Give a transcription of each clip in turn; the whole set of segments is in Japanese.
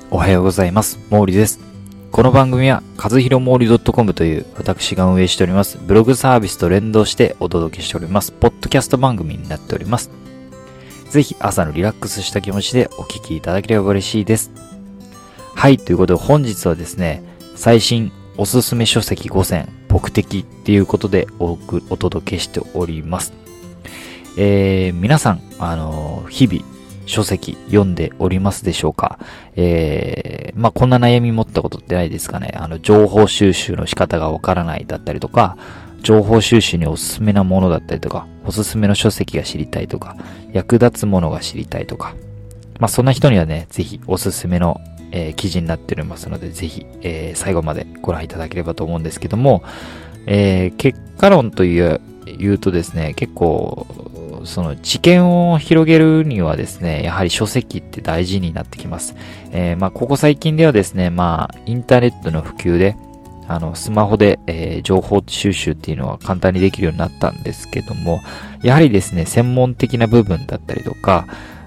おはようございます。毛利です。この番組は、和弘毛利 .com という私が運営しております、ブログサービスと連動してお届けしております、ポッドキャスト番組になっております。ぜひ朝のリラックスした気持ちでお聞きいただければ嬉しいです。はい、ということで本日はですね、最新おすすめ書籍5選、僕的っていうことでお届けしております。皆さん、日々、書籍読んでおりますでしょうか？こんな悩み持ったことってないですかね？情報収集の仕方がわからないだったりとか、情報収集におすすめなものだったりとか、おすすめの書籍が知りたいとか、役立つものが知りたいとか、そんな人にはね、ぜひおすすめの、記事になっておりますので、ぜひ、最後までご覧いただければと思うんですけども、結果論と言うとですね、結構、その知見を広げるにはですね、やはり書籍って大事になってきます。ここ最近ではですね、インターネットの普及で、スマホで、情報収集っていうのは簡単にできるようになったんですけども、やはりですね、専門的な部分だったりとか、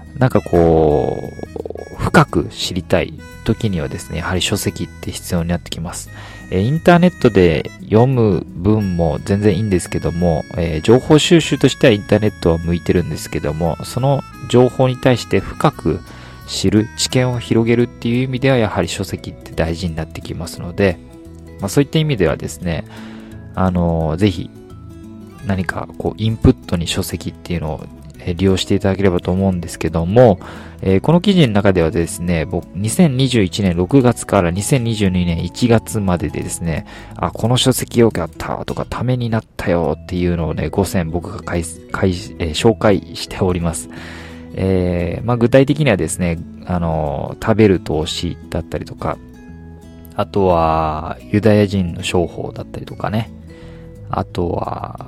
深く知りたい時にはですね、やはり書籍って必要になってきます。インターネットで読む分も全然いいんですけども、情報収集としてはインターネットは向いてるんですけども、その情報に対して深く知る、知見を広げるっていう意味ではやはり書籍って大事になってきますので、そういった意味ではですね、ぜひ何かインプットに書籍っていうのを利用していただければと思うんですけども、この記事の中ではですね、僕、2021年6月から2022年1月まででですね、この書籍よかったとか、ためになったよっていうのをね、5選僕が紹介しております。具体的にはですね、食べる投資だったりとか、あとは、ユダヤ人の商法だったりとかね、あとは、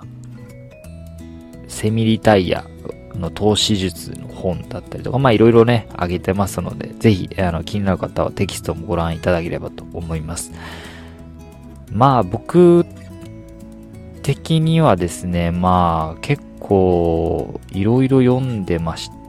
セミリタイヤの投資術の本だったりとか、いろいろね、あげてますので、ぜひ、気になる方はテキストもご覧いただければと思います。僕的にはですね、結構、いろいろ読んでまして、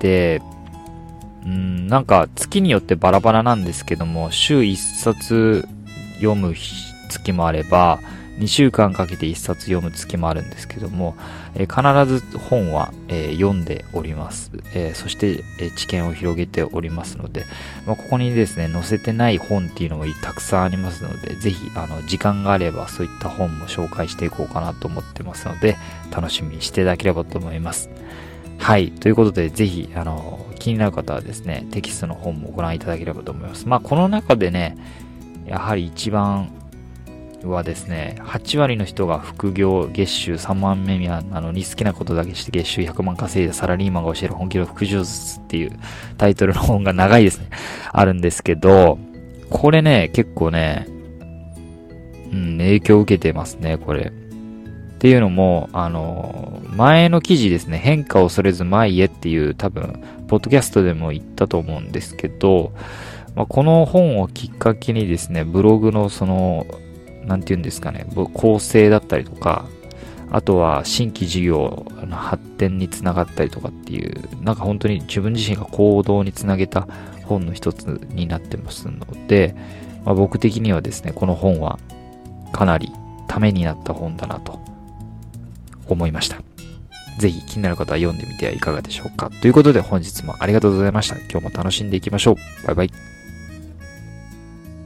月によってバラバラなんですけども、週1冊読む月もあれば、2週間かけて1冊読む月もあるんですけども、必ず本は、読んでおります。そして、知見を広げておりますので、ここにですね、載せてない本っていうのもたくさんありますので、ぜひ、時間があればそういった本も紹介していこうかなと思ってますので、楽しみにしていただければと思います。はい。ということで、ぜひ、気になる方はですね、テキストの本もご覧いただければと思います。この中でね、やはり一番はですね、8割の人が副業月収3万円未満なのに好きなことだけして月収100万稼いだサラリーマンが教える本気の副業術っていうタイトルの本が長いですね。あるんですけど、これね、結構ね、影響を受けてますね、これ。っていうのも、前の記事ですね、変化を恐れず前へっていう多分、ポッドキャストでも言ったと思うんですけど、この本をきっかけにですね、ブログのなんていうんですかね、構成だったりとか、あとは新規事業の発展につながったりとかっていう、本当に自分自身が行動につなげた本の一つになってますので、僕的にはですね、この本はかなりためになった本だなと思いました。ぜひ気になる方は読んでみてはいかがでしょうか。ということで本日もありがとうございました。今日も楽しんでいきましょう。バイバイ。